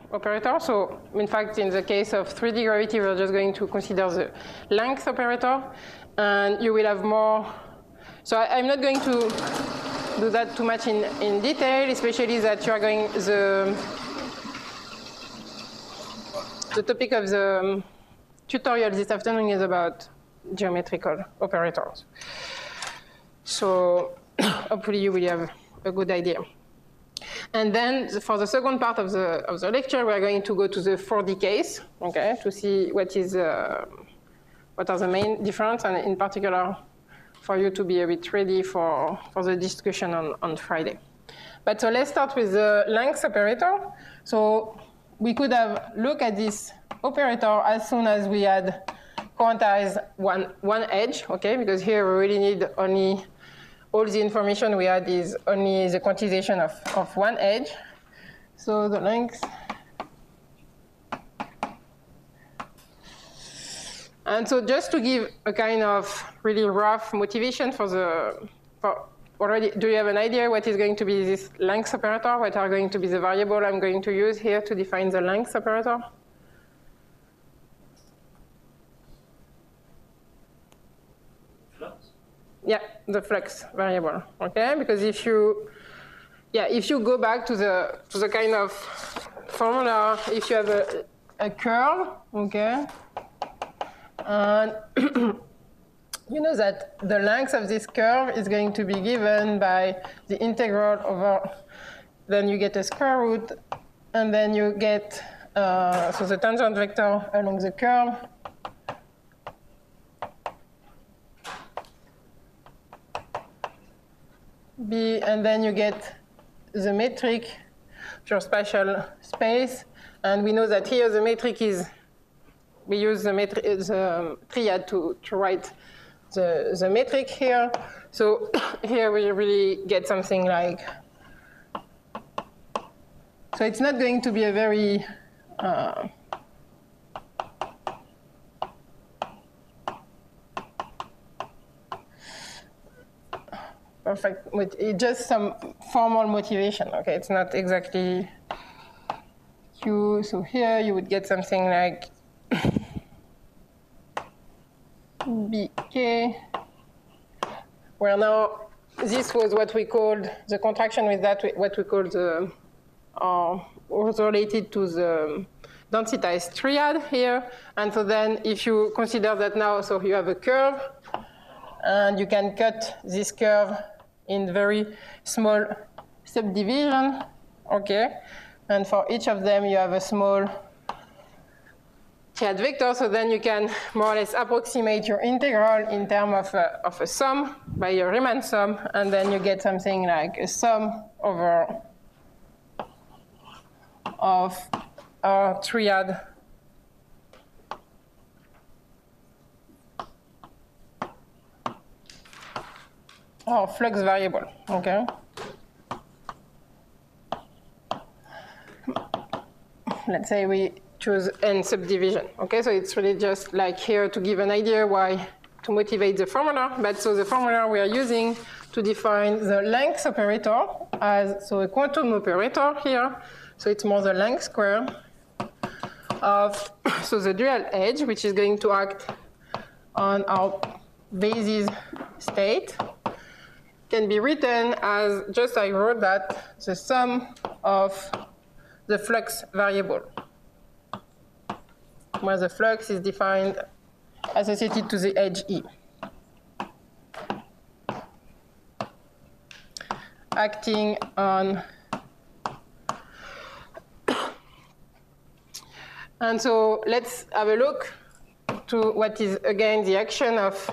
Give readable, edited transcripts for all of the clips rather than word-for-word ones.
operator. So in fact, in the case of 3D gravity, we're just going to consider the length operator. And you will have more. So I'm not going to do that too much in detail, especially that you are going, the topic of the tutorial this afternoon is about geometrical operators. So hopefully you will have a good idea. And then for the second part of the lecture, we're going to go to the 4D case, okay, to see what are the main differences, and in particular for you to be a bit ready for the discussion on Friday. But so let's start with the length operator. So we could have looked at this operator as soon as we had quantized one edge, okay, because here we really need only, all the information we had is only the quantization of one edge. So the length. And so just to give a kind of really rough motivation for already, do you have an idea what is going to be this length operator? What are going to be the variable I'm going to use here to define the length operator? Yeah, the flux variable, okay? Because if you go back to the kind of formula, if you have a curve, okay, and you know that the length of this curve is going to be given by the integral over, then you get a square root, and then you get, so the tangent vector along the curve, B, and then you get the metric, your spatial space. And we know that here the metric is, we use the triad to write the metric here. So here we really get something like, so it's not going to be a very, perfect, it's just some formal motivation, okay? It's not exactly Q. So here you would get something like BK, where now this was what we called the contraction with that, what we call the, was related to the densitized triad here. And so then if you consider that now, so you have a curve, and you can cut this curve in very small subdivision, okay? And for each of them, you have a small triad vector, so then you can more or less approximate your integral in terms of a sum by your Riemann sum, and then you get something like a sum over of our triad flux variable, okay? Let's say we choose n subdivision, okay? So it's really just like here to give an idea why, to motivate the formula. But so the formula we are using to define the length operator as, so a quantum operator here. So it's more the length square of, so the dual edge, which is going to act on our basis state, can be written as, just I wrote that, the sum of the flux variable, where the flux is defined associated to the edge E, acting on, and so let's have a look to what is again the action of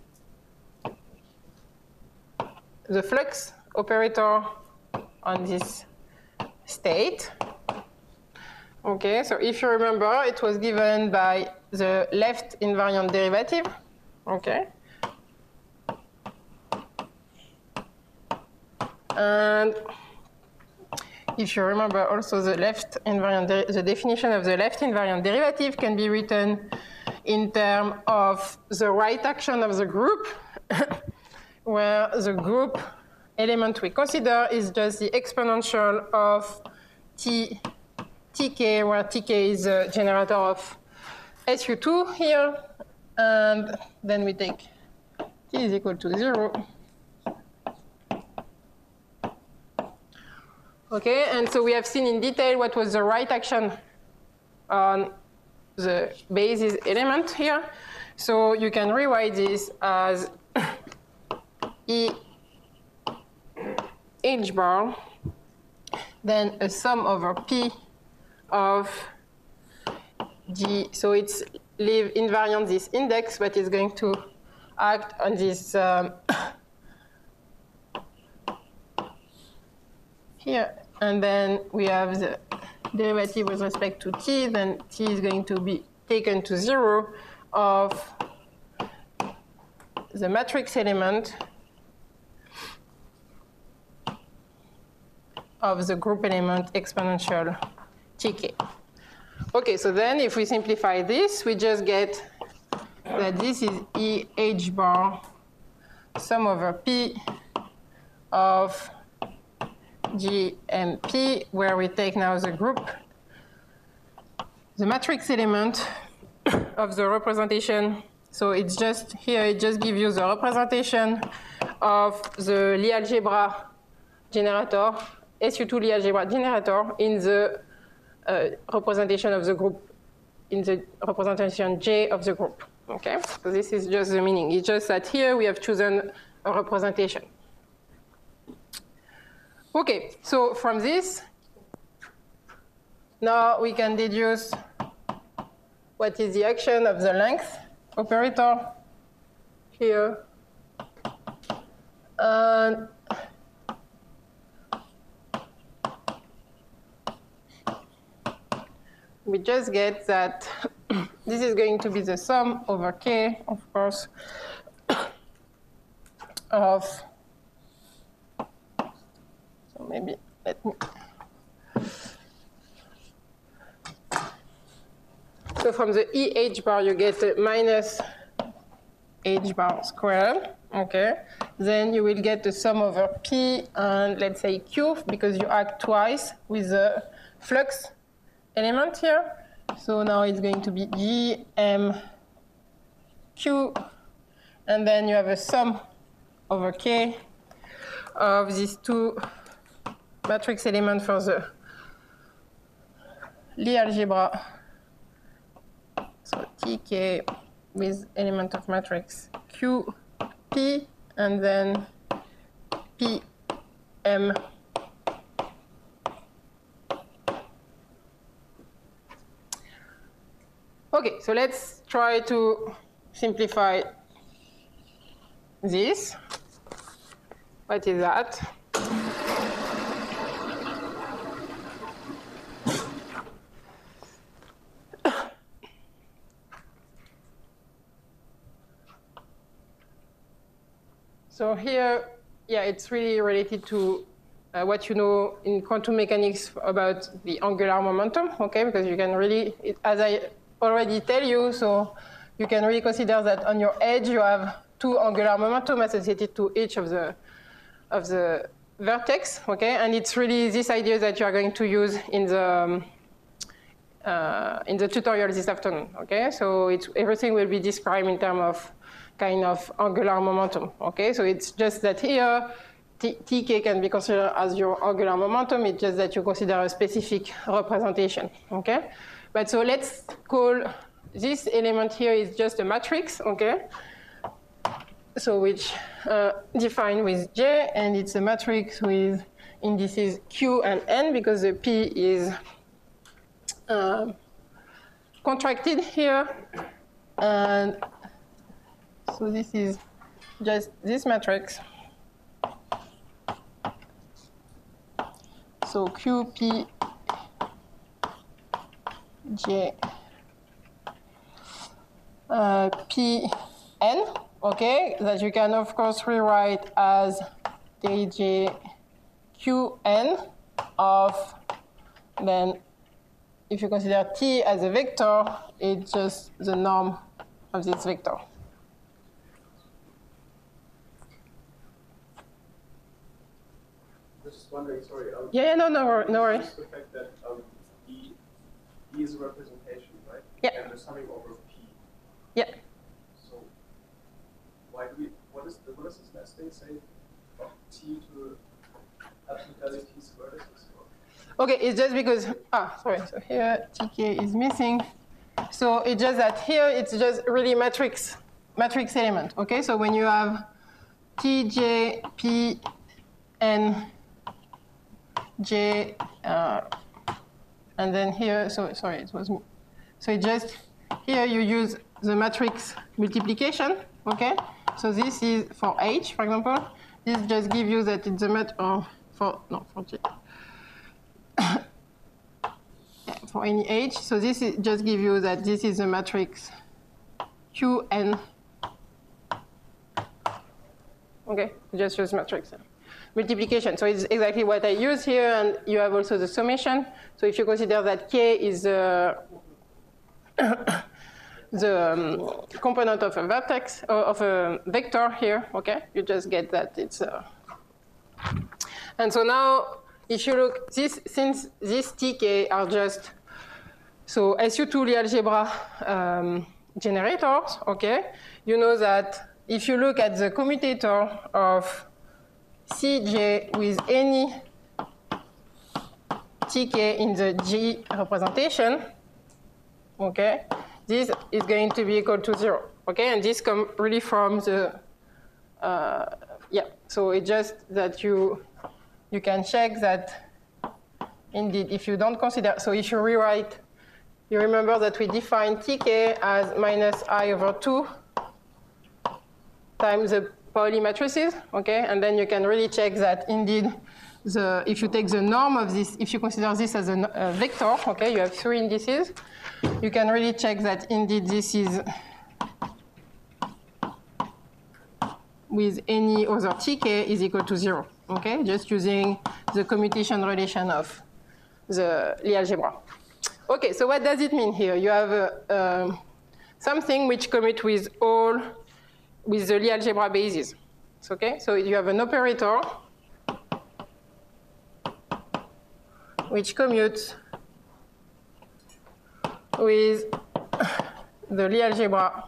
the flux operator on this state. Okay, so if you remember, it was given by the left invariant derivative. Okay. And if you remember also the left invariant, the definition of the left invariant derivative can be written in terms of the right action of the group, where the group element we consider is just the exponential of t Tk, where Tk is a generator of SU2 here, and then we take T is equal to 0. Okay, and so we have seen in detail what was the right action on the basis element here. So you can rewrite this as E H bar, then a sum over P of G. So it's leave invariant this index, but it's going to act on this here. And then we have the derivative with respect to T, then T is going to be taken to 0 of the matrix element of the group element exponential Tk. Okay, so then if we simplify this, we just get that this is E H bar sum over P of GMP, where we take now the group, the matrix element of the representation. So it's just here, it just gives you the representation of the Lie algebra generator, SU2 Lie algebra generator in the representation of the group, in the representation J of the group. Okay, so this is just the meaning. It's just that here we have chosen a representation. Okay, so from this, now we can deduce what is the action of the length operator here. And we just get that this is going to be the sum over K, of course, of, so maybe let me, so from the E H bar you get minus H bar squared, okay? Then you will get the sum over P and let's say Q, because you act twice with the flux element here. So now it's going to be G, M, Q, and then you have a sum over K of these two matrix elements for the Lie algebra. So Tk with element of matrix Q, P, and then P, M. Okay, so let's try to simplify this. What is that? So here, yeah, it's really related to what you know in quantum mechanics about the angular momentum, okay? Because you can really, as I already tell you, so you can really consider that on your edge you have two angular momentum associated to each of the vertex, okay? And it's really this idea that you are going to use in the tutorial this afternoon, okay? So everything will be described in terms of kind of angular momentum, okay? So it's just that here, Tk can be considered as your angular momentum. It's just that you consider a specific representation, okay? But so let's call this element here is just a matrix, okay? So which defined with J, and it's a matrix with indices Q and N because the P is contracted here. And so this is just this matrix. So Q, P, J, P, N, okay, that you can of course rewrite as DJ Q, N of, then if you consider T as a vector, it's just the norm of this vector. Just wondering, sorry. Yeah, no worries. The fact that E is a representation, right? Yeah. And the summing over of P. Yeah. So why do we? What does this last thing say? Of T to absolute value T's vertices? Okay, it's just because, sorry, so here TK is missing. So it's just that here it's just really matrix element, okay? So when you have T, J, P, N, J, and then here, so sorry, it was me. So it just, here you use the matrix multiplication, okay? So this is for H, for example. This just gives you that it's a for J. For any H, so this is just give you that this is a matrix Qn. Okay, just use matrix multiplication. So it's exactly what I use here, and you have also the summation. So if you consider that K is the component of a vertex of a vector here, okay, you just get that it's. And so now, if you look, since these TK are just so SU2 Lie algebra generators, okay, you know that if you look at the commutator of Cj with any Tk in the G representation, okay, this is going to be equal to 0, okay, and this comes really from the, so it's just that you can check that indeed if you don't consider, so if you rewrite, you remember that we define Tk as minus I over 2 times the Pauli matrices, okay? And then you can really check that indeed, if you take the norm of this, if you consider this as a vector, okay, you have 3 indices, you can really check that indeed this is with any other Tk is equal to 0, okay? Just using the commutation relation of the Lie algebra. Okay, so what does it mean here? You have something which commute with the Lie algebra bases. Okay, so you have an operator which commutes with the Lie algebra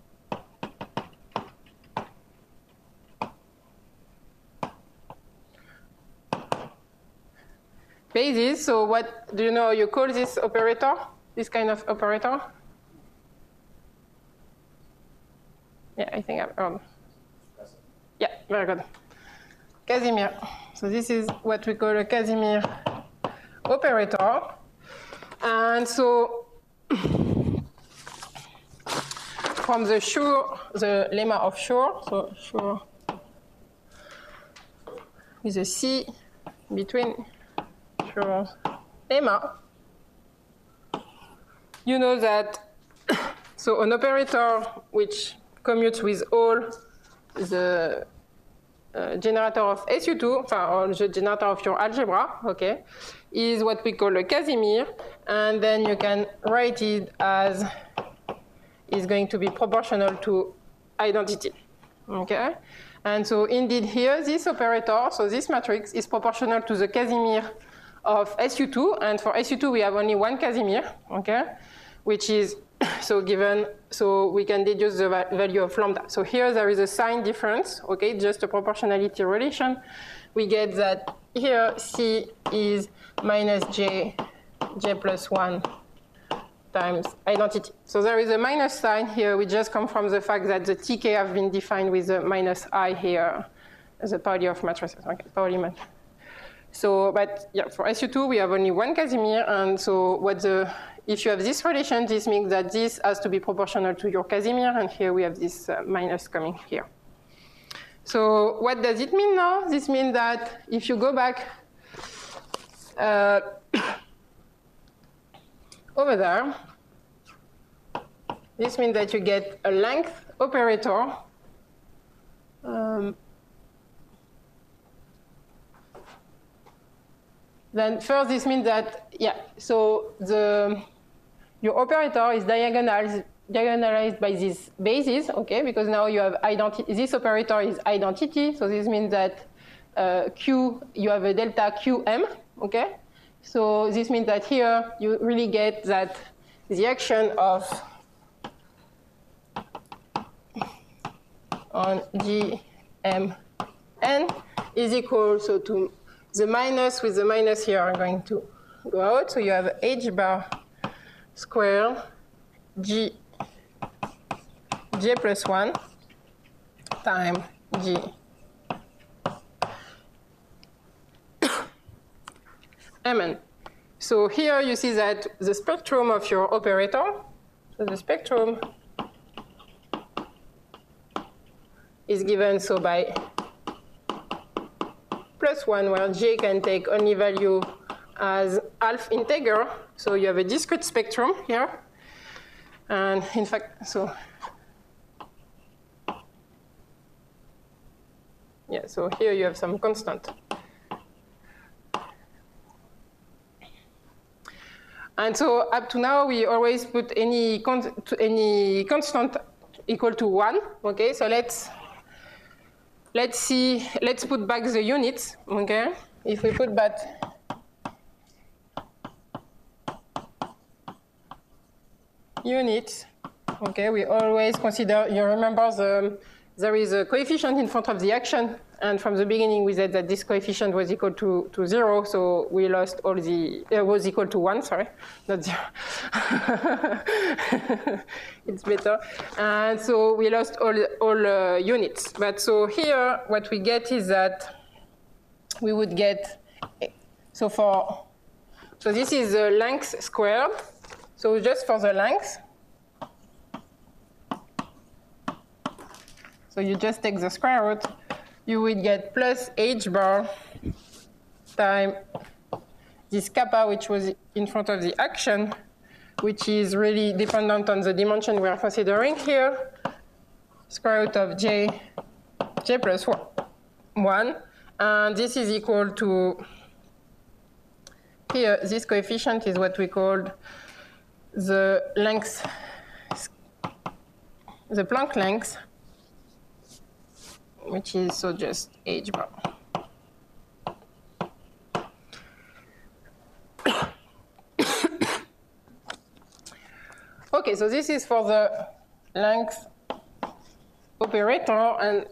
basis. So what do you know you call this operator, this kind of operator? Yeah, I think I've heard. Yeah, very good. Casimir. So this is what we call a Casimir operator. And so from the lemma of Schur, so Schur is a C between Schur's lemma, you know that so an operator which commutes with all the generator of SU2, or the generator of your algebra, okay, is what we call a Casimir, and then you can write it as is going to be proportional to identity, okay? And so indeed here, this operator, so this matrix is proportional to the Casimir of SU2, and for SU2 we have only one Casimir, okay, which is so given, so we can deduce the value of lambda. So here there is a sign difference, okay, just a proportionality relation. We get that here C is minus J plus 1 times identity. So there is a minus sign here, which just comes from the fact that the Tk have been defined with the minus I here as a Pauli of matrices, okay, Pauli matrix. So, but yeah, for SU2 we have only one Casimir, and so if you have this relation, this means that this has to be proportional to your Casimir, and here we have this minus coming here. So what does it mean now? This means that if you go back over there, this means that you get a length operator then first this means that, yeah, so your operator is diagonalized by this basis, okay, because now you have identity, this operator is identity, so this means that Q, you have a delta Qm, okay? So this means that here you really get that the action of on GMN is equal to the minus with the minus here are going to go out. So you have h bar squared J plus 1 times G Mn. So here you see that the spectrum of your operator, so the spectrum is given so by plus 1, where J can take only value as half integer. So you have a discrete spectrum here. And in fact, so yeah, so here you have some constant. And so up to now, we always put any constant equal to 1. Okay, so let's put back the units. Okay, if we put back units, okay, we always consider, you remember there is a coefficient in front of the action, and from the beginning we said that this coefficient was equal to 0, so we lost all the, was equal to 1, sorry, not 0. It's better. And so we lost all units. But so here what we get is that we would get, so this is the length squared. So just for the length, so you just take the square root, you would get plus h bar times this kappa, which was in front of the action, which is really dependent on the dimension we are considering here, square root of j plus 1. And this is equal to, here, this coefficient is what we called the length, the Planck length, which is so just h bar. Okay, so this is for the length operator,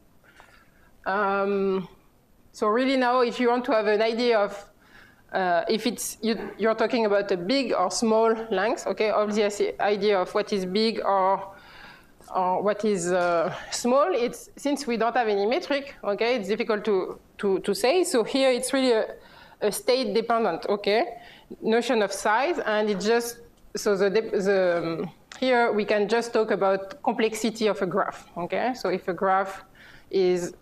and so really now, if you want to have an idea of if it's you're talking about a big or small length, okay, obviously the idea of what is big or what is small, it's, since we don't have any metric, okay, it's difficult to say. So here it's really a state dependent, okay, notion of size, and it just, so here we can just talk about complexity of a graph, okay. So if a graph is,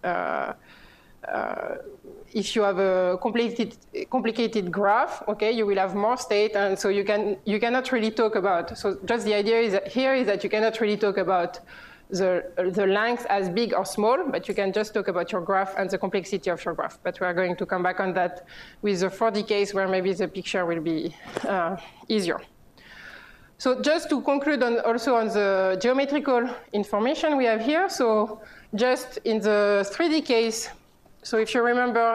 if you have a complicated graph, okay, you will have more state, and so you cannot really talk about. So just the idea is that here is that you cannot really talk about the length as big or small, but you can just talk about your graph and the complexity of your graph. But we are going to come back on that with the 4D case, where maybe the picture will be easier. So just to conclude also on the geometrical information we have here. So just in the 3D case. So if you remember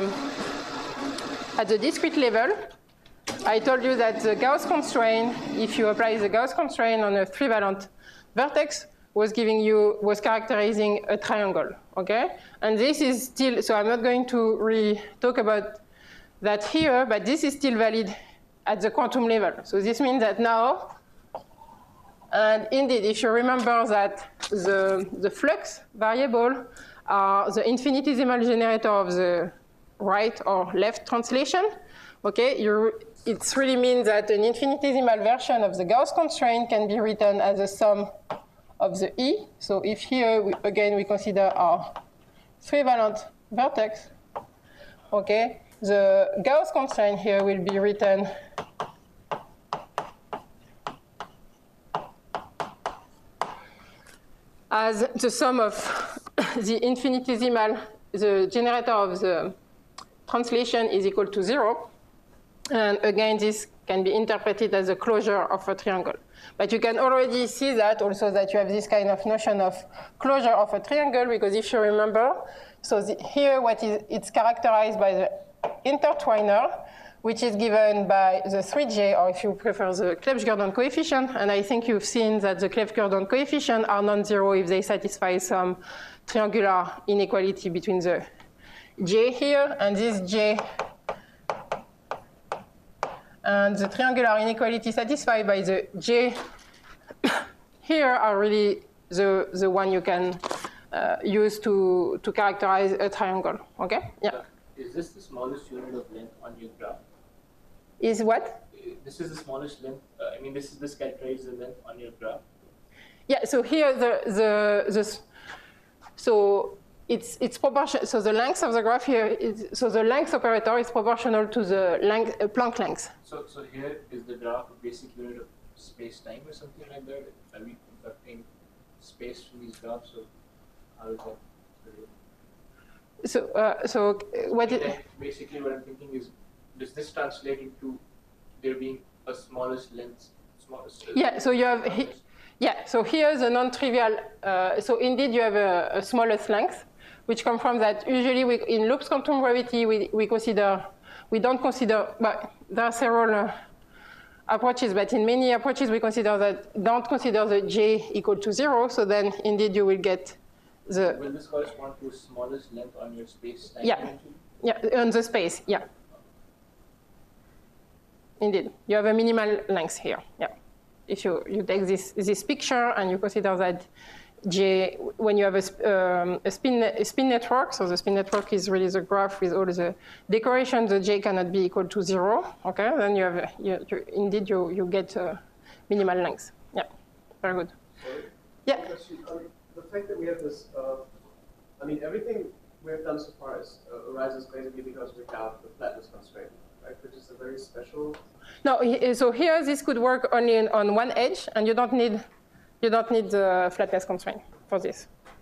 at the discrete level, I told you that the Gauss constraint, if you apply the Gauss constraint on a trivalent vertex, was characterizing a triangle, okay? And this is still, so I'm not going to really talk about that here, but this is still valid at the quantum level. So this means that now, and indeed, if you remember that the flux variable are the infinitesimal generator of the right or left translation, okay? It really means that an infinitesimal version of the Gauss constraint can be written as a sum of the E. So if here, again, we consider our trivalent vertex, okay? The Gauss constraint here will be written as the sum of the infinitesimal, the generator of the translation is equal to 0. And again, this can be interpreted as a closure of a triangle. But you can already see that also, that you have this kind of notion of closure of a triangle, because if you remember, so here it's characterized by the intertwiner, which is given by the 3J, or if you prefer, the Clebsch-Gordon coefficient. And I think you've seen that the Clebsch-Gordon coefficient are non-zero if they satisfy some triangular inequality between the J here and this J. And the triangular inequality satisfied by the J here are really the one you can use to characterize a triangle. Okay? Yeah. Is this the smallest unit of length on your graph? Is what? This is the smallest length. This characterizes the length on your graph. Yeah. So here so it's proportional. So the length of the graph here is, so the length operator is proportional to the length Planck length. So here is the graph a basic unit of space-time or something like that? Are we conducting space from these graphs, or how is that? So what basically what I'm thinking is, does this translate into there being a smallest length? Yeah. So you have. Yeah. So here the non-trivial. So indeed you have a smallest length, which comes from that usually in Loop's quantum gravity we don't consider. But there are several approaches, but in many approaches we don't consider the J equal to 0. So then indeed you will get. Will this correspond to smallest length on your space-time? Yeah, yeah, on the space, yeah. Indeed, you have a minimal length here, yeah. If you take this picture and you consider that J, when you have a spin network, so the spin network is really the graph with all the decorations, the J cannot be equal to 0, okay? Then indeed you get minimal length, yeah, very good. Yeah. The fact that we have this, I mean, everything we have done so far arises basically because we have the flatness constraint, right? Which is a very special. No, so here this could work only on one edge, and you don't need the flatness constraint for this.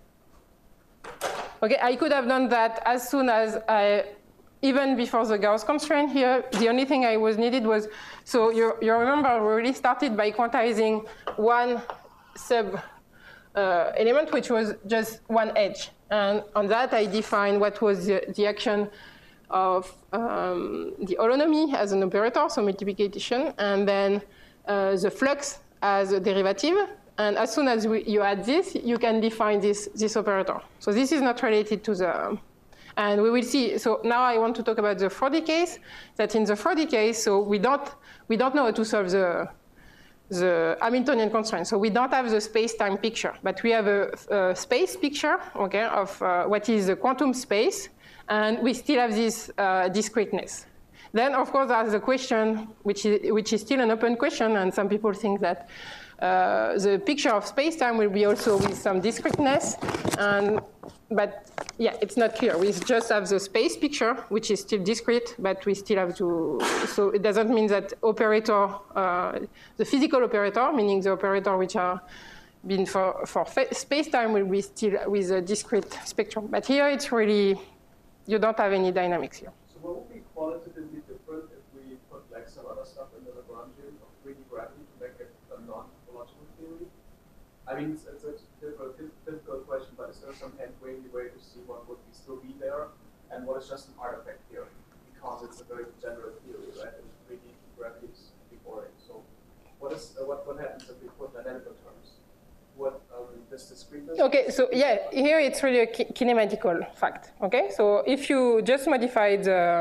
Okay, I could have done that as soon as even before the Gauss constraint here. The only thing I was needed was, so you remember we already started by quantizing one sub element, which was just one edge. And on that, I defined what was the action of the holonomy as an operator, so multiplication, and then the flux as a derivative. And as soon as you add this, you can define this operator. So this is not related to the, and we will see. So now I want to talk about the 4D case. That in the 4D case, so we don't know how to solve the Hamiltonian constraint. So we don't have the space-time picture, but we have a space picture, okay, of what is the quantum space, and we still have this discreteness. Then, of course, there's the question, which is still an open question, and some people think that the picture of space-time will be also with some discreteness, but yeah, it's not clear. We just have the space picture, which is still discrete, but we still have to, so it doesn't mean that operator, the physical operator, meaning the operator which are been for space-time will be still with a discrete spectrum. But here it's really, you don't have any dynamics here. So what would be qualitatively different if we put like some other stuff in the Lagrangian of 3D gravity to make it a non-topological theory? I mean, it's a difficult question, but is there some hand-wavy way to see what would still be there and what is just an artifact theory? Because it's a very general theory, right? And 3D gravity is pretty boring. So what happens if we put dynamical terms? What this discreteness? Okay, so yeah, here it's really a kinematical fact. Okay, so if you just modify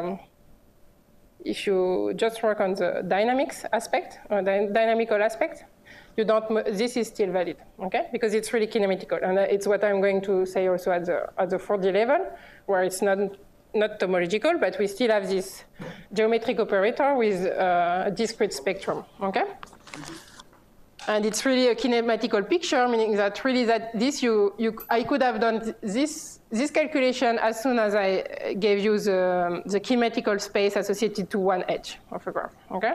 if you just work on the dynamics aspect or the dynamical aspect, you don't. This is still valid, okay? Because it's really kinematical, and it's what I'm going to say also at the 4D level, where it's not topological, but we still have this geometric operator with a discrete spectrum, okay? And it's really a kinematical picture, meaning that really I could have done this calculation as soon as I gave you the kinematical space associated to one edge of a graph, okay?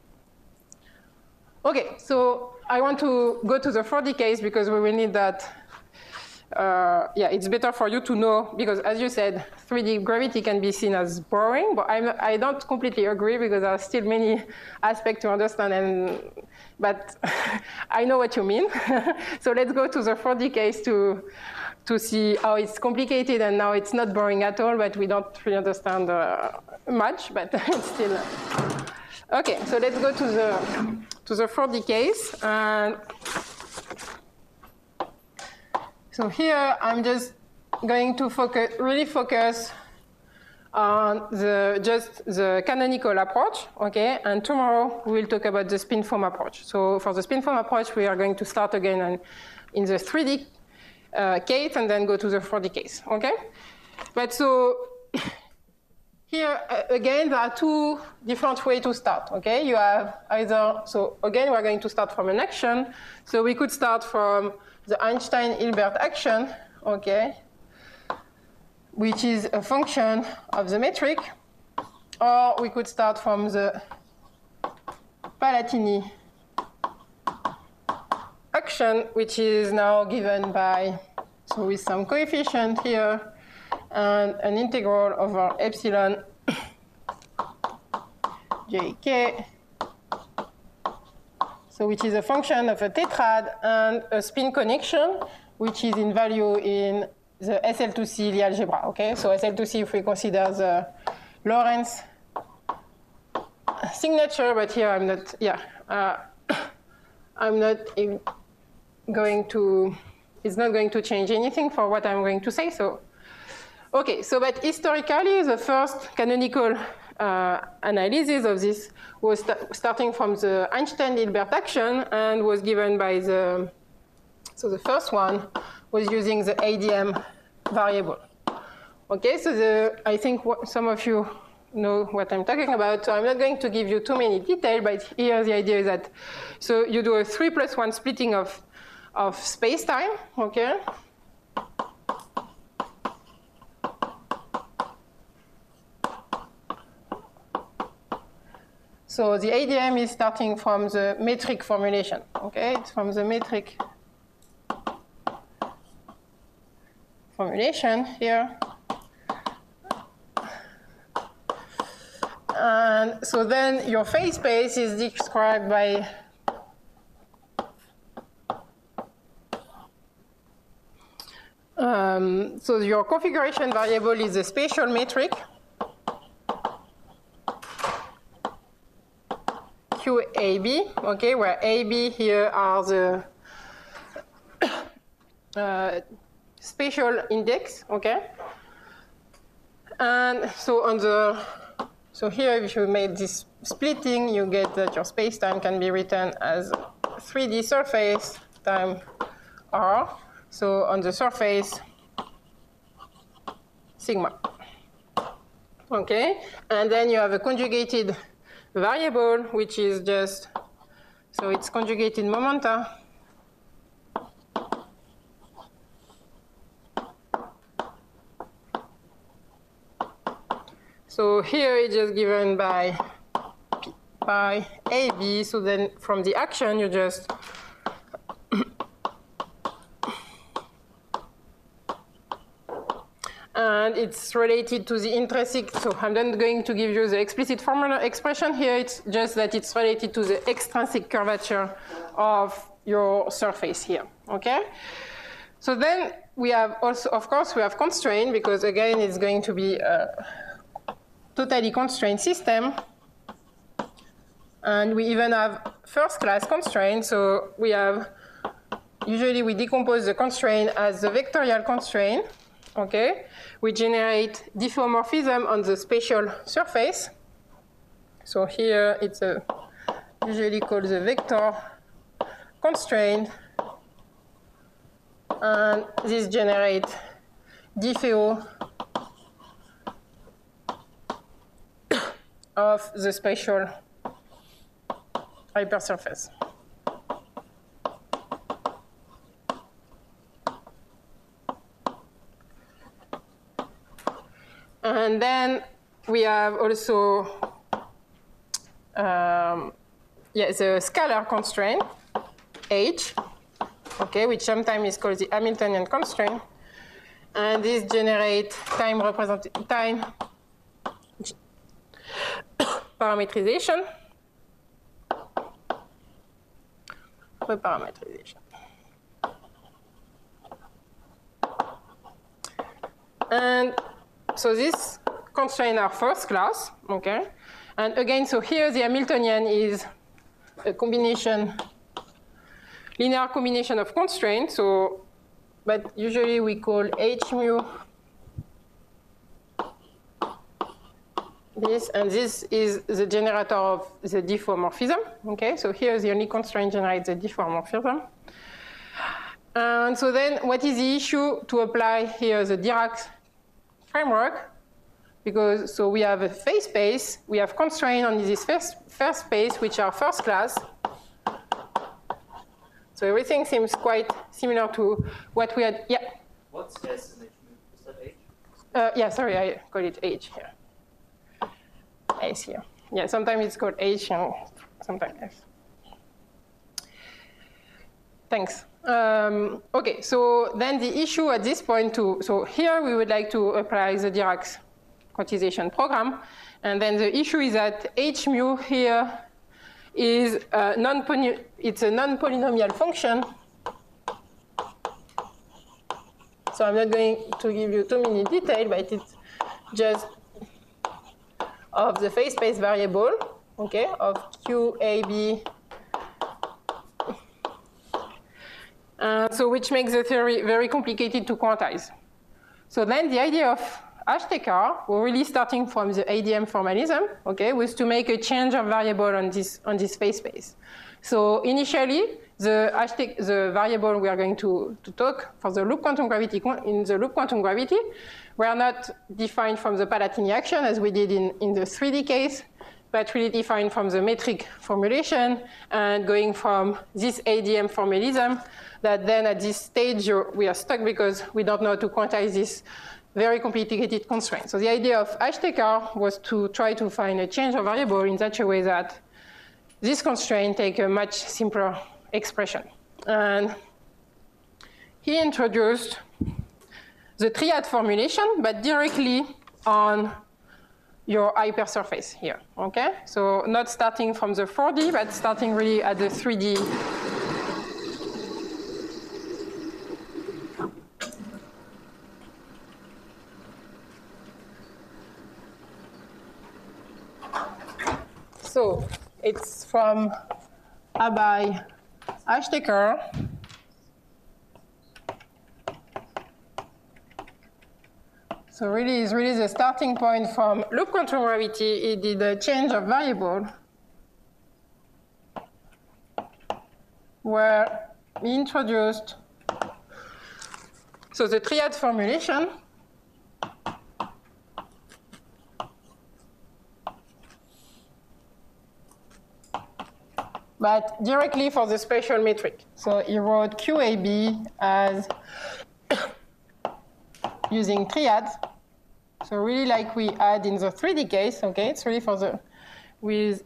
Okay, so I want to go to the 4D case because we will need that. Yeah, it's better for you to know because, as you said, 3D gravity can be seen as boring, but I don't completely agree because there are still many aspects to understand, but I know what you mean. So let's go to the 4D case to see how it's complicated, and now it's not boring at all, but we don't really understand much, but it's still. Okay, so let's go to the 4D case. And so here I'm just going to really focus on just the canonical approach, okay? And tomorrow we will talk about the spin-foam approach. So for the spin-foam approach, we are going to start again in the 3D case and then go to the 4D case, okay? But so here, again, there are two different ways to start, okay? You have either, so again, we're going to start from an action. So we could start from the Einstein-Hilbert action, okay? Which is a function of the metric, or we could start from the Palatini action, which is now given by, so with some coefficient here, and an integral over epsilon jk, so which is a function of a tetrad and a spin connection, which is in value in the SL2C Lie algebra, okay? So SL2C, if we consider the Lorentz signature, but here I'm not, I'm not going to, it's not going to change anything for what I'm going to say, so. Okay, so but historically, the first canonical analysis of this was starting from the Einstein-Hilbert action and was given by the, so the first one was using the ADM variable. Okay, so I think some of you know what I'm talking about, so I'm not going to give you too many details, but here the idea is that, so you do a 3+1 splitting of space-time, okay? So the ADM is starting from the metric formulation, okay? It's from the metric formulation here. And so then your phase space is described by so your configuration variable is the spatial metric QAB, okay, where AB here are the spatial index, okay? And so on the, so here if you made this splitting, you get that your space-time can be written as 3D surface time R. So on the surface, sigma. Okay, and then you have a conjugated variable, which is just, so it's conjugated momenta. So here it's just given by AB, so then from the action you just and it's related to the intrinsic, so I'm not going to give you the explicit formula expression here, it's just that it's related to the extrinsic curvature of your surface here, okay? So then we have also, of course, we have constraint, because again, it's going to be a totally constrained system. And we even have first-class constraint, so we have, usually we decompose the constraint as the vectorial constraint, okay? We generate diffeomorphism on the spatial surface. So here it's usually called the vector constraint. And this generates diffeo of the spatial hypersurface. And then we have also the scalar constraint, H, okay, which sometimes is called the Hamiltonian constraint. And this generates time parametrization. Reparametrization. And so this constraints are first class, okay? And again, so here the Hamiltonian is a combination, linear combination of constraints, so, but usually we call H mu this, and this is the generator of the diffeomorphism, okay? So here the only constraint generates the diffeomorphism. And so then what is the issue to apply here the Dirac framework? Because so we have a phase space, we have constraints on this first space, which are first class. So everything seems quite similar to what we had. Yeah? What's S in H mu? Is that H? Yeah, sorry, I call it H here. S here. Yeah, sometimes it's called H and sometimes S. Thanks. Okay, so then the issue at this point so here we would like to apply the Dirac quantization program, and then the issue is that H mu here is it's a non-polynomial function. So I'm not going to give you too many details, but it's just of the phase space variable, okay, of QAB. So which makes the theory very complicated to quantize. So then the idea of Ashtekar, we're really starting from the ADM formalism, okay, was to make a change of variable on this phase space. So initially, the variable we are going to talk for the loop quantum gravity, in the loop quantum gravity, were not defined from the Palatini action as we did in the 3D case, but really defined from the metric formulation and going from this ADM formalism that then at this stage we are stuck because we don't know how to quantize this very complicated constraint. So the idea of Ashtekar was to try to find a change of variable in such a way that this constraint take a much simpler expression. And he introduced the triad formulation, but directly on your hypersurface here, okay? So not starting from the 4D, but starting really at the 3D. So it's from Abhay Ashtekar. So really is really the starting point from loop quantum gravity. It did a change of variable where we introduced so the triad formulation. But directly for the spatial metric. So he wrote QAB as using triads. So really like we had in the 3D case, okay? It's really for the, with,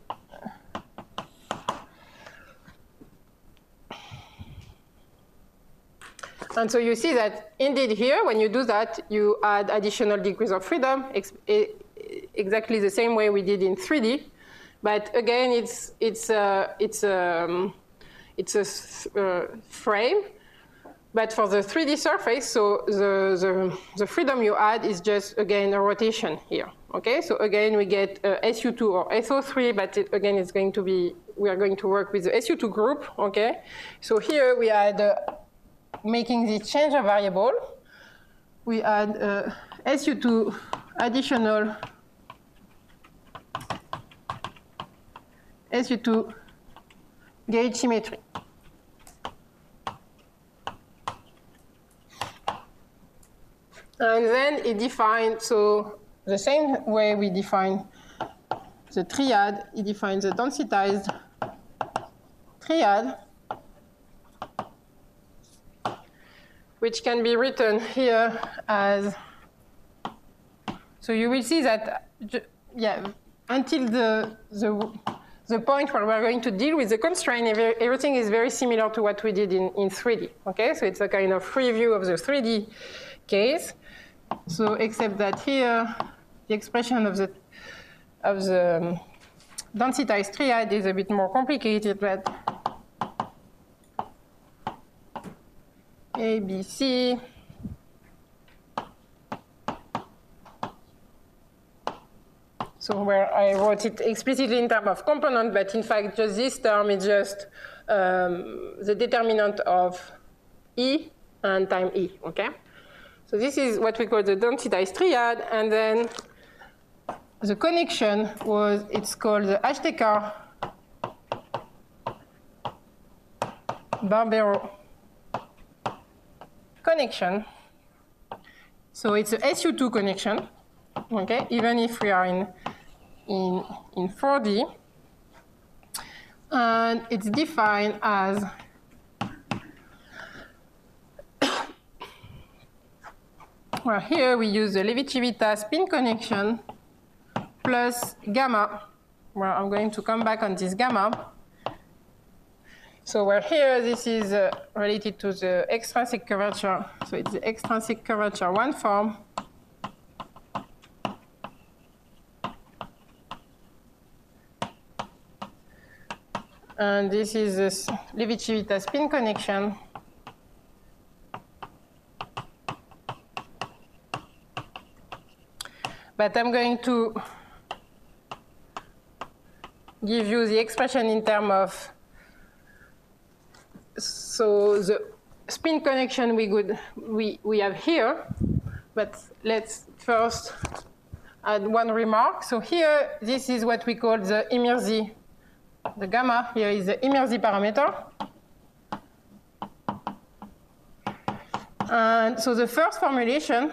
and so you see that indeed here, when you do that, you add additional degrees of freedom, exactly the same way we did in 3D. But again, it's a frame. But for the 3D surface, so the freedom you add is just, again, a rotation here, okay? So again, we get SU2 or SO3, but again, it's going to be, we are going to work with the SU2 group, okay? So here we add, making the change of variable, we add SU2 additional SU2 gauge symmetry. And then it defined, so the same way we define the triad, it defines the densitized triad, which can be written here as, so you will see that, yeah, until the point where we're going to deal with the constraint, everything is very similar to what we did in 3D, okay? So it's a kind of preview of the 3D case. So except that here, the expression of the densitized triad is a bit more complicated, but A, B, C, So where I wrote it explicitly in terms of component, but in fact, just this term is just the determinant of E and time E, okay? So this is what we call the densitized triad, and then the connection it's called the Ashtekar Barbero connection. So it's a SU2 connection, okay, even if we are in 4D. And it's defined as well, here we use the Levi-Civita spin connection plus gamma. Well, I'm going to come back on this gamma. So where here, this is related to the extrinsic curvature. So it's the extrinsic curvature 1 form. And this is this Levi-Civita spin connection. But I'm going to give you the expression in terms of, so the spin connection we have here, but let's first add one remark. So here, this is what we call the Emirzi. The gamma here is the Emirzi parameter. And so the first formulation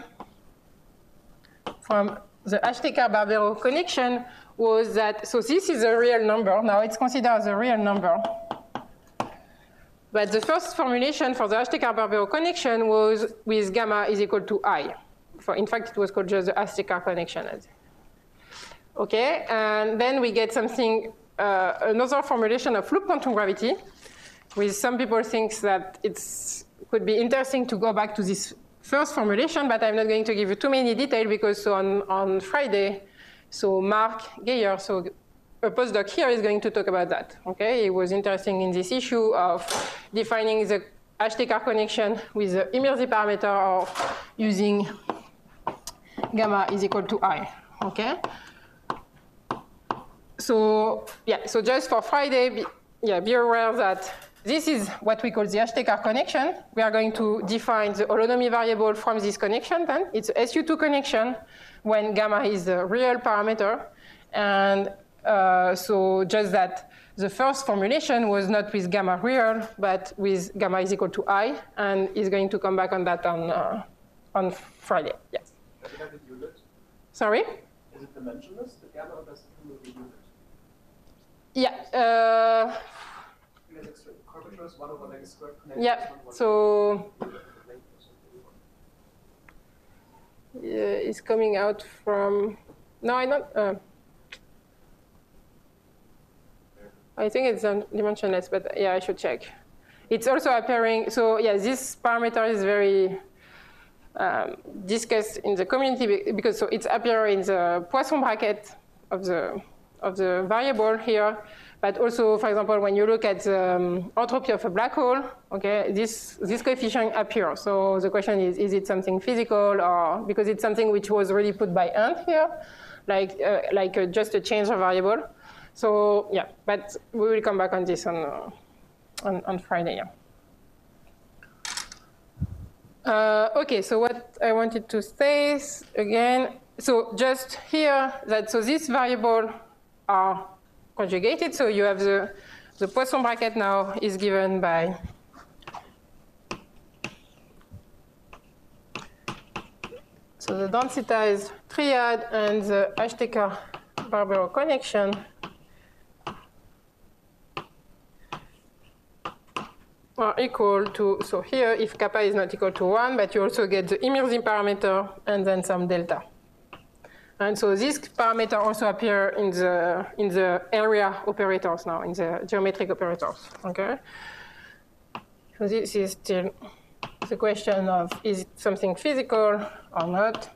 from the Ashtekar-Barbero connection was that, so this is a real number. Now it's considered as a real number. But the first formulation for the Ashtekar-Barbero connection was with gamma is equal to I. In fact, it was called just the Ashtekar connection. Okay, and then we get something, another formulation of loop quantum gravity, with some people think that it could be interesting to go back to this first formulation, but I'm not going to give you too many details because so on Friday, so Mark Geyer, so a postdoc here is going to talk about that. Okay, he was interested in this issue of defining the Ashtekar connection with the Emirzi parameter or using gamma is equal to I. Okay. So yeah, so just for Friday, be aware that this is what we call the Ashtekar connection. We are going to define the holonomy variable from this connection then. It's a SU2 connection when gamma is a real parameter. And so just that the first formulation was not with gamma real, but with gamma is equal to I, and is going to come back on that on Friday. Yes. Does it have a unit? Sorry? Is it dimensionless, the gamma, or does it come with a unit? Yeah. Curvature is 1 over length squared. Yeah. So it's coming out from. No, I don't. I think it's dimensionless, but yeah, I should check. It's also appearing. So yeah, this parameter is very discussed in the community because so it's appearing in the Poisson bracket of the variable here. But also, for example, when you look at the entropy of a black hole, okay, this coefficient appears. So the question is it something physical, or because it's something which was really put by hand here, like just a change of variable. So yeah, but we will come back on this on Friday. Yeah. Okay, so what I wanted to say is, again, so just here that so these variables are conjugated. So you have the Poisson bracket now is given by so the densitized triad and the Ashtekar-Barbero connection are equal to, so here if kappa is not equal to 1, but you also get the Emirzi parameter and then some delta. And so these parameters also appear in the area operators now, in the geometric operators, okay? So this is still the question of is it something physical or not?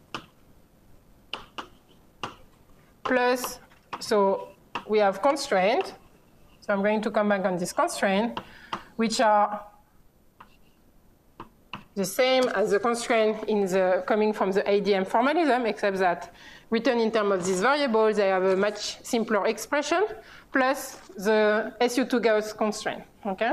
Plus, so we have constraints. So I'm going to come back on this constraint, which are the same as the constraint coming from the ADM formalism, except that written in terms of these variables, they have a much simpler expression, plus the SU2 Gauss constraint, okay?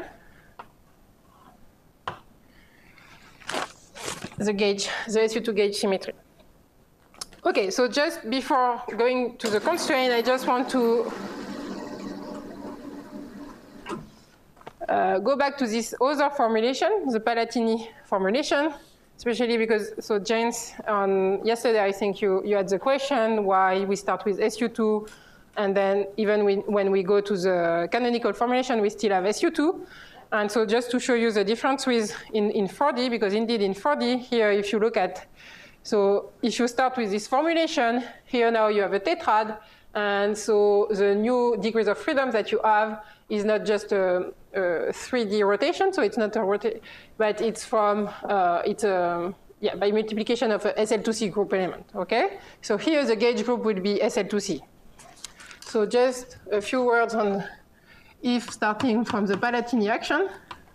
The SU2 gauge symmetry. Okay, so just before going to the constraint, I just want to go back to this other formulation, the Palatini formulation, especially because, so James, yesterday I think you had the question why we start with SU2, and then even when we go to the canonical formulation, we still have SU2. And so just to show you the difference in 4D, because indeed in 4D, here if you look at, so if you start with this formulation, here now you have a tetrad, and so the new degrees of freedom that you have is not just a 3D rotation, so it's not a rotation, but it's from, by multiplication of a SL2C group element, okay? So here the gauge group would be SL2C. So just a few words on if starting from the Palatini action.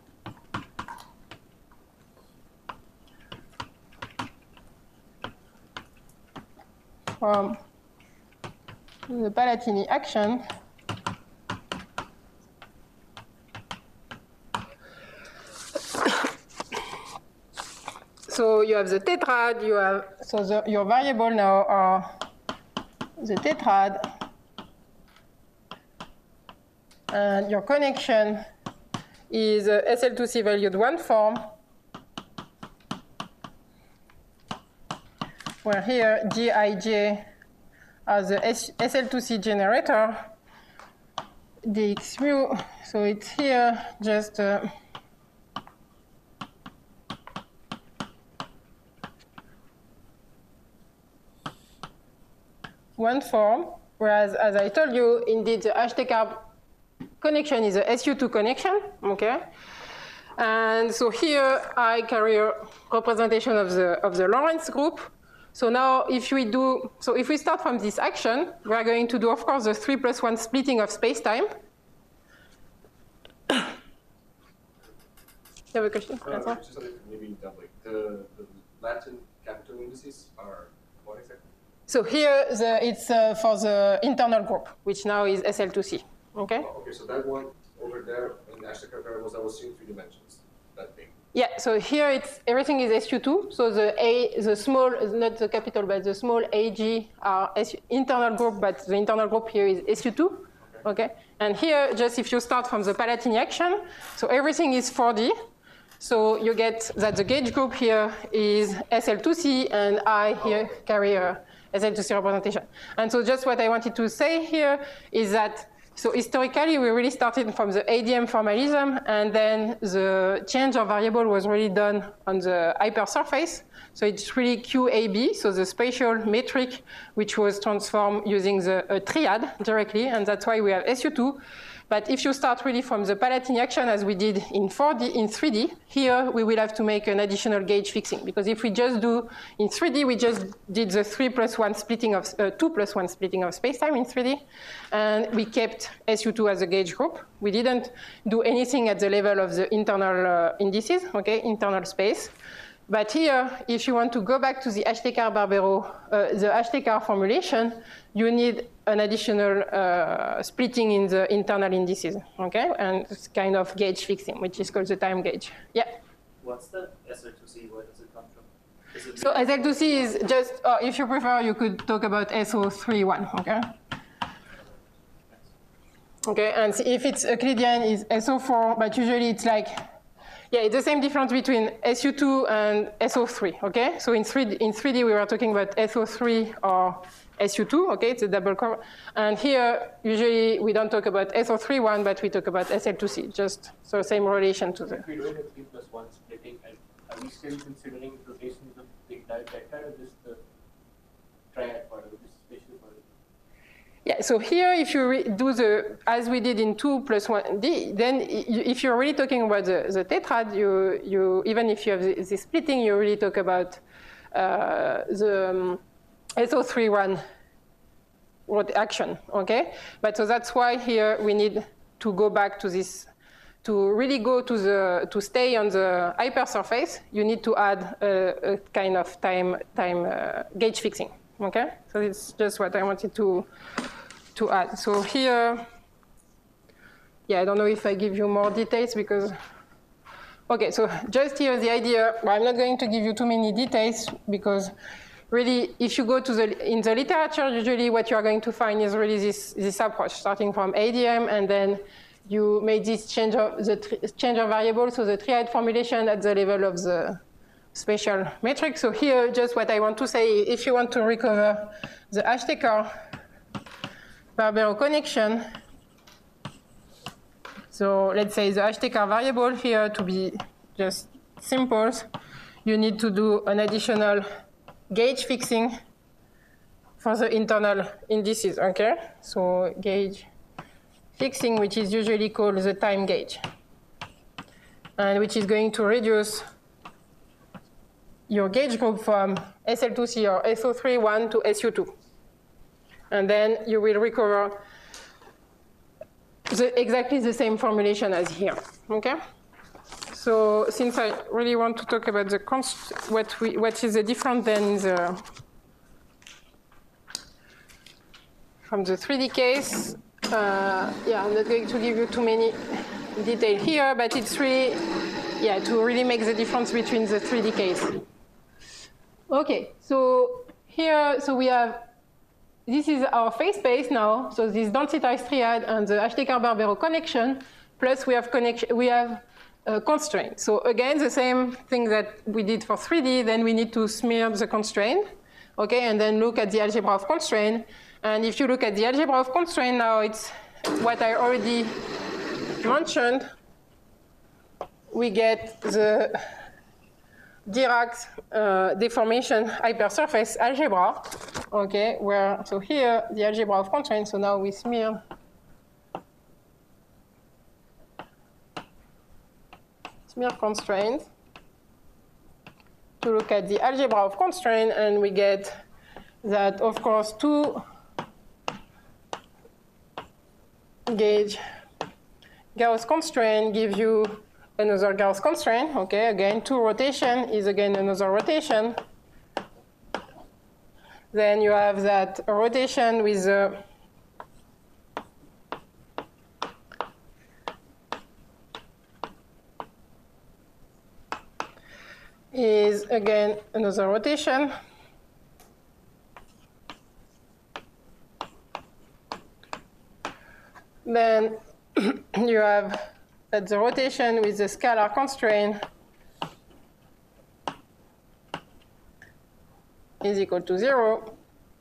From the Palatini action, so you have the tetrad, you have, so your variable now are the tetrad, and your connection is a SL2C valued one form, where here Gij as the SL2C generator, dx mu, so it's here just one form, whereas as I told you, indeed the HT-carb connection is a SU2 connection, okay? And so here I carry a representation of the Lorentz group. So now if we start from this action, we are going to do, of course, the 3+1 splitting of space-time. You have a question? Just maybe doubling. The Latin capital indices are what exactly? So here it's for the internal group, which now is SL2C. Okay. Oh, okay, so that one over there in the HT-carb variables, I was seeing 3 dimensions. That thing. Yeah. So here everything is SU2. So the small, not the capital, but the small AG are internal group, but the internal group here is SU2. Okay. And here, just if you start from the Palatini action, so everything is 4D. So you get that the gauge group here is SL2C, and I here carry a SL2C representation. And so just what I wanted to say here is that, so historically, we really started from the ADM formalism, and then the change of variable was really done on the hypersurface. So it's really QAB, so the spatial metric, which was transformed using the triad directly, and that's why we have SU2. But if you start really from the Palatini action as we did in 3D, here we will have to make an additional gauge fixing, because if we just do in 3D, we just did the 2+1 splitting of spacetime in 3D, and we kept SU2 as a gauge group. We didn't do anything at the level of the internal indices, okay, internal space. But here, if you want to go back to the HT-carb the HT-carb formulation, you need an additional splitting in the internal indices, okay? And it's kind of gauge fixing, which is called the time gauge. Yeah? What's the SL2C? Where does it come from? So SL2C is just, if you prefer, you could talk about SO31, okay? Okay, and if it's Euclidean, it's SO4, but usually it's like, yeah, it's the same difference between SU2 and SO3, okay? So in 3D, we were talking about SO3 or SU2, okay? It's a double cover. And here, usually, we don't talk about SO31, but we talk about SL2C, just so same relation to the... If we do it 3+1 splitting, are we still considering rotations of the entire vector, or just the triad part of it, the spatial part of it? Yeah, so here, if you do as we did in 2+1D, then if you're really talking about the tetrad, you even if you have the splitting, you really talk about the SO31 action, okay? But so that's why here we need to go back to this to really go to stay on the hypersurface, you need to add a kind of time gauge fixing. Okay, so it's just what I wanted to add. So here, yeah, I don't know if I give you more details because. Okay, so just here the idea. Well, I'm not going to give you too many details because really, if you go to in the literature, usually what you are going to find is really this approach, starting from ADM, and then you made this change of variable, so the triad formulation at the level of the spatial metric. So here, just what I want to say, if you want to recover the Ashtekar-Barbero connection, so let's say the Ashtekar variable here to be just simple, you need to do an additional gauge fixing for the internal indices, okay? So gauge fixing, which is usually called the time gauge, and which is going to reduce your gauge group from SL2C or SO3-1 to SU2. And then you will recover exactly the same formulation as here, okay? So since I really want to talk about the what is the difference then from the 3D case, yeah, I'm not going to give you too many detail here, but it's really, yeah, to really make the difference between the 3D case. Okay, so here, so we have, this is our phase space now. So this densitized triad and the Ashtekar-Barbero connection, plus we have constraint. So again, the same thing that we did for 3D, then we need to smear the constraint, okay, and then look at the algebra of constraint. And if you look at the algebra of constraint now, it's what I already mentioned. We get the Dirac's deformation hypersurface algebra, okay, where, so here, the algebra of constraint, so now we smear constraint to look at the algebra of constraint, and we get that, of course, 2 gauge Gauss constraint give you another Gauss constraint, okay, again, 2 rotation is again another rotation. Then you have that rotation with is again another rotation. Then you have that the rotation with the scalar constraint is equal to 0.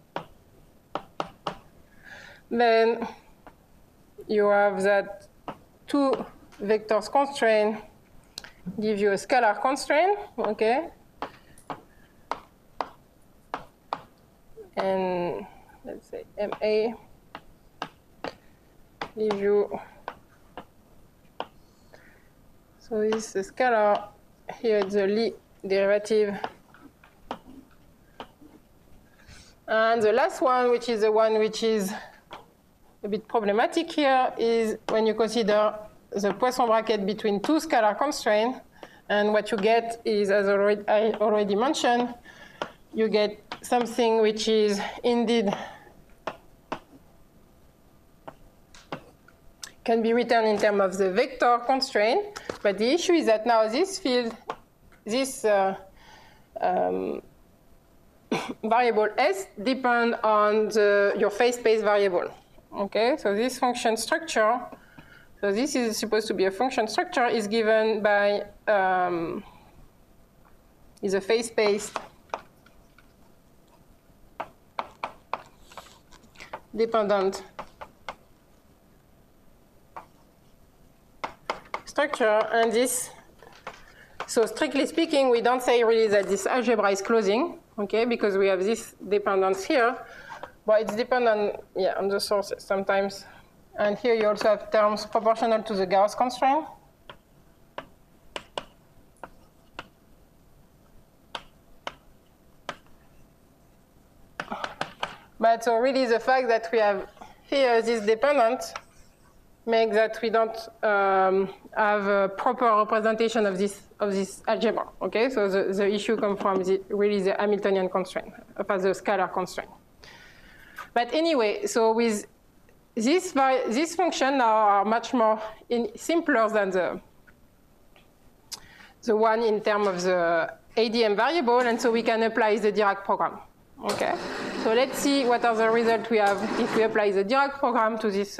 Then you have that 2 vectors constraint give you a scalar constraint, okay? And let's say MA give you, so this is a scalar, here it's the Lie derivative. And the last one, which is the one which is a bit problematic here, is when you consider the Poisson bracket between 2 scalar constraints, and what you get is, as I already mentioned, you get something which is indeed can be written in terms of the vector constraint, but the issue is that now this field, this variable S depend on your phase space variable. Okay, so this function structure, so this is supposed to be a function structure, is given by is a phase space dependent structure, and this, so strictly speaking, we don't say really that this algebra is closing, okay, because we have this dependence here, but it's dependent, yeah, on the sources sometimes. And here you also have terms proportional to the Gauss constraint. But so really the fact that we have here this dependent make that we don't have a proper representation of this algebra. Okay, so the issue comes from really the Hamiltonian constraint, the scalar constraint. But anyway, so with this function now are much more simpler than the one in terms of the ADM variable, and so we can apply the Dirac program. Okay, so let's see what are the results we have if we apply the Dirac program to this.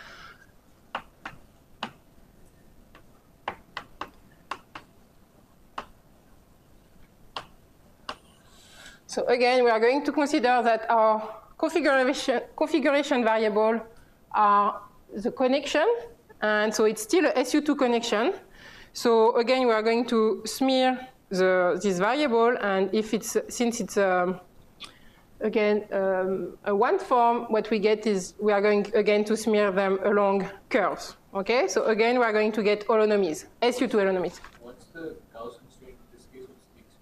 So again, we are going to consider that our configuration variable are the connection, and so it's still a SU2 connection. So again, we are going to smear this variable, and since it's again a one form, what we get is we are going again to smear them along curves. Okay, so again we are going to get holonomies, SU2 holonomies. What's the Gauss constraint in this case? What's the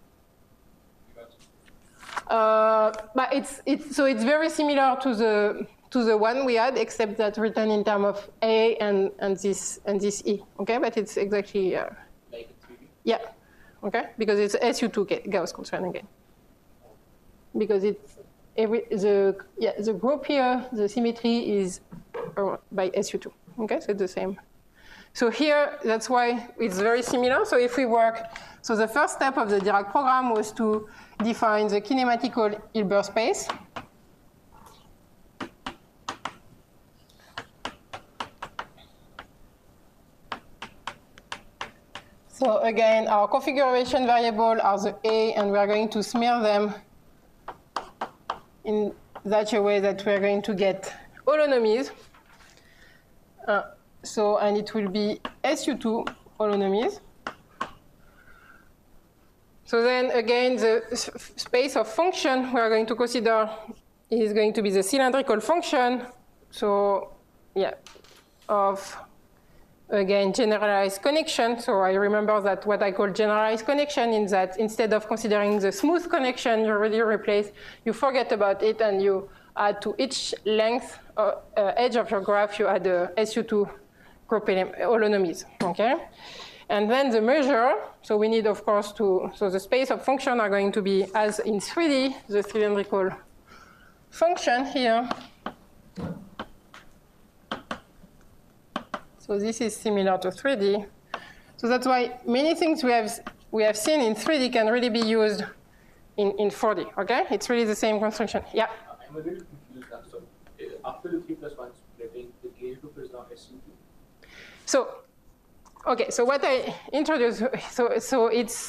expression? But it's very similar to the one we had, except that written in terms of A and this E. Okay, but it's exactly like a 3D? Yeah. Okay, because it's SU2 Gauss constraint again. Because it's the group here, the symmetry is by SU2. Okay, so it's the same. So here, that's why it's very similar. So if we work, so the first step of the Dirac program was to define the kinematical Hilbert space. So again, our configuration variable are the A, and we are going to smear them in such a way that we are going to get holonomies. And it will be SU2 holonomies. So then again, the space of function we are going to consider is going to be the cylindrical function. So yeah, of again generalized connection. So I remember that what I call generalized connection is that instead of considering the smooth connection, you already replace, you forget about it, and you add to each length edge of your graph, you add a SU2 group holonomies. Okay. And then the measure, so we need, of course, so the space of function are going to be, as in 3D, the cylindrical function here. So this is similar to 3D. So that's why many things we have seen in 3D can really be used in 4D, okay? It's really the same construction. Yeah? I'm a little confused now. So after the 3+1 splitting, the gauge group is now SU2. So, okay, so what I introduced, so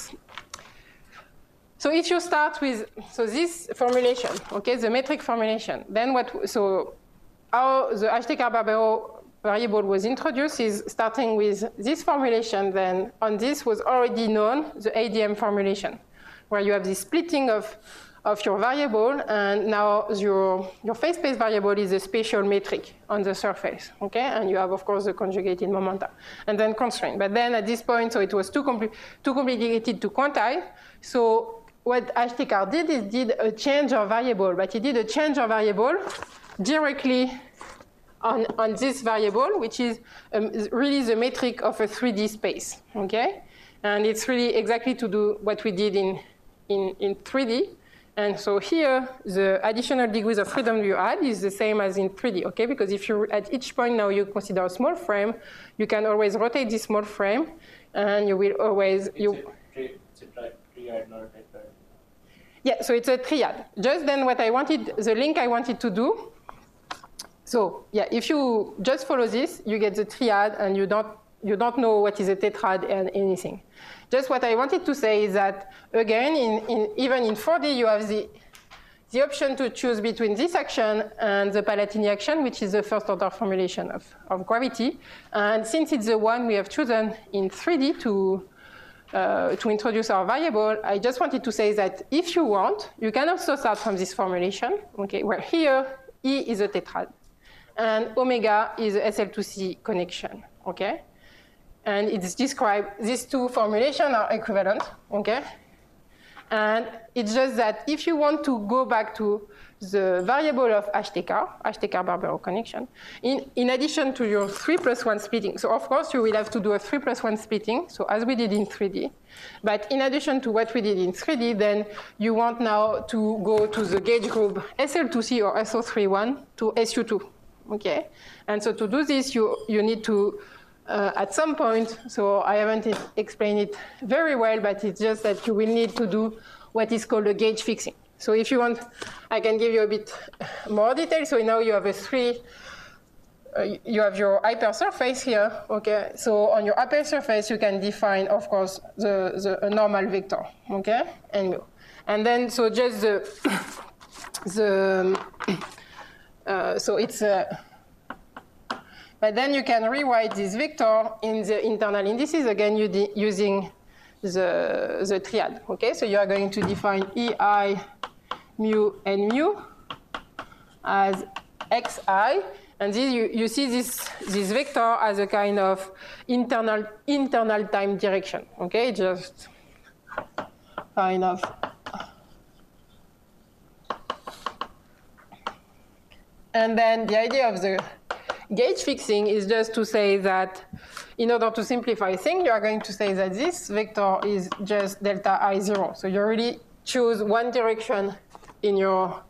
if you start with, this formulation, okay, the metric formulation, then how the HTK-Barbero variable was introduced is starting with this formulation, then on this was already known the ADM formulation, where you have this splitting of your variable, and now your phase space variable is a spatial metric on the surface, okay? And you have, of course, the conjugated momenta, and then constraint. But then at this point, so it was too complicated to quantize. So what HTK did is did a change of variable, but he did a change of variable directly on this variable, which is really the metric of a 3D space, okay? And it's really exactly to do what we did in 3D. And so here, the additional degrees of freedom you add is the same as in 3D, okay? Because if you, at each point now you consider a small frame, you can always rotate this small frame, and you will always... It's a triad, not a tetrad. Yeah, so it's a triad. Just then what I wanted, the link I wanted to do, so yeah, if you just follow this, you get the triad, and you don't know what is a tetrad and anything. Just what I wanted to say is that, again, even in 4D, you have the option to choose between this action and the Palatini action, which is the first order formulation of gravity. And since it's the one we have chosen in 3D to introduce our variable, I just wanted to say that if you want, you can also start from this formulation, okay, where here E is a tetrad, and omega is a SL2C connection, okay? And it's described, these two formulations are equivalent, okay? And it's just that if you want to go back to the variable of HTK-Barbero connection, in addition to your 3+1 splitting, so of course you will have to do a 3+1 splitting, so as we did in 3D. But in addition to what we did in 3D, then you want now to go to the gauge group SL2C or SO31 to SU2, okay? And so to do this, you need to, at some point, so I haven't explained it very well, but it's just that you will need to do what is called a gauge fixing. So if you want, I can give you a bit more detail. So now you have you have your hypersurface here, okay? So on your hypersurface, you can define, of course, a normal vector, okay? And then, so just so it's but then you can rewrite this vector in the internal indices, again, using the triad, okay? So you are going to define EI, mu, and mu as xi, and this, you see this vector as a kind of internal time direction, okay? Just kind of. And then the idea of the gauge fixing is just to say that in order to simplify things, you are going to say that this vector is just delta I0. So you really choose one direction in your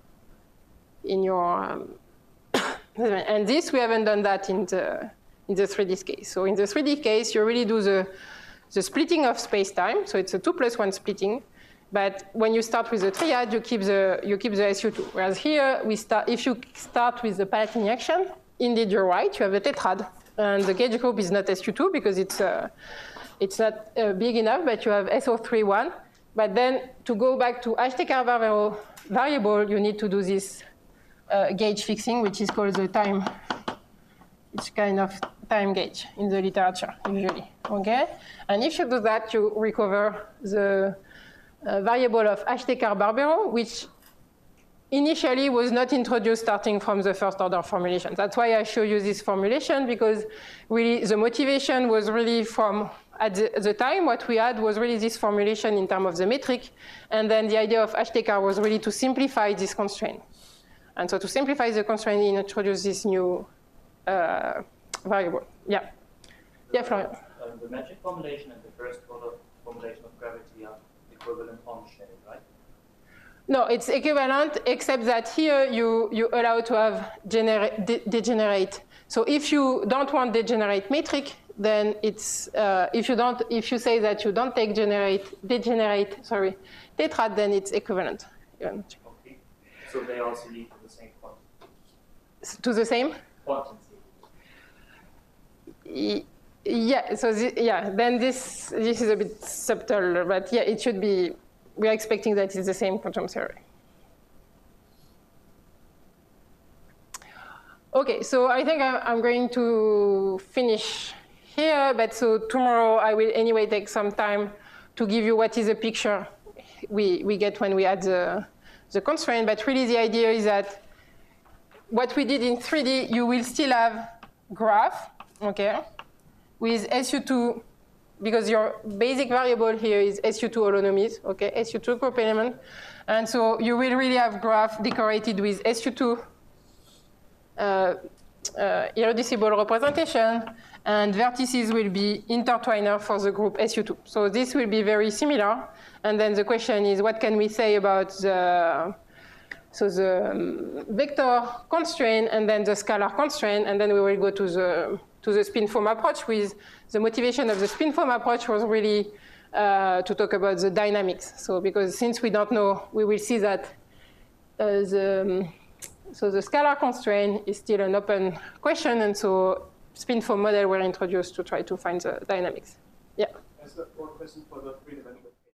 and this, we haven't done that in the 3D case. So in the 3D case, you really do the splitting of space-time. So it's a 2+1 splitting. But when you start with the triad, you keep the SU2. Whereas here, if you start with the Palatini action, indeed you're right, you have a tetrad. And the gauge group is not SU2 because it's not big enough, but you have SO31. But then to go back to HTK variable, you need to do this gauge fixing, which is called the time. It's kind of time gauge in the literature, usually, okay? And if you do that, you recover the variable of HTK-Barbero, which initially was not introduced starting from the first order formulation. That's why I show you this formulation, because really the motivation was really from, at the time, what we had was really this formulation in terms of the metric, and then the idea of HTK was really to simplify this constraint. And so to simplify the constraint, he introduced this new variable. Yeah. Yeah, Florian. The metric formulation and the first order formulation of gravity are equivalent on shade, right? No, it's equivalent, except that here you allow to have degenerate. So if you don't want degenerate metric, then it's if you say that you don't take degenerate tetrad, then it's equivalent. Okay. So they also lead to the same quantity. To the same Quantity. Yeah. So then this is a bit subtle, but yeah, it should be. We are expecting that it's the same quantum theory. Okay, so I think I'm going to finish here, but so tomorrow I will anyway take some time to give you what is the picture we get when we add the constraint. But really the idea is that what we did in 3D, you will still have graph, okay, with SU2, because your basic variable here is SU2 holonomies, okay, SU2 group element. And so you will really have graph decorated with SU2 irreducible representation, and vertices will be intertwiner for the group SU2. So this will be very similar. And then the question is, what can we say about the vector constraint and then the scalar constraint, and then we will go to the spin foam approach. With the motivation of the spin foam approach was really to talk about the dynamics. So because since we don't know, we will see that the scalar constraint is still an open question, and so spin foam model were introduced to try to find the dynamics. Yeah. One question for the 3D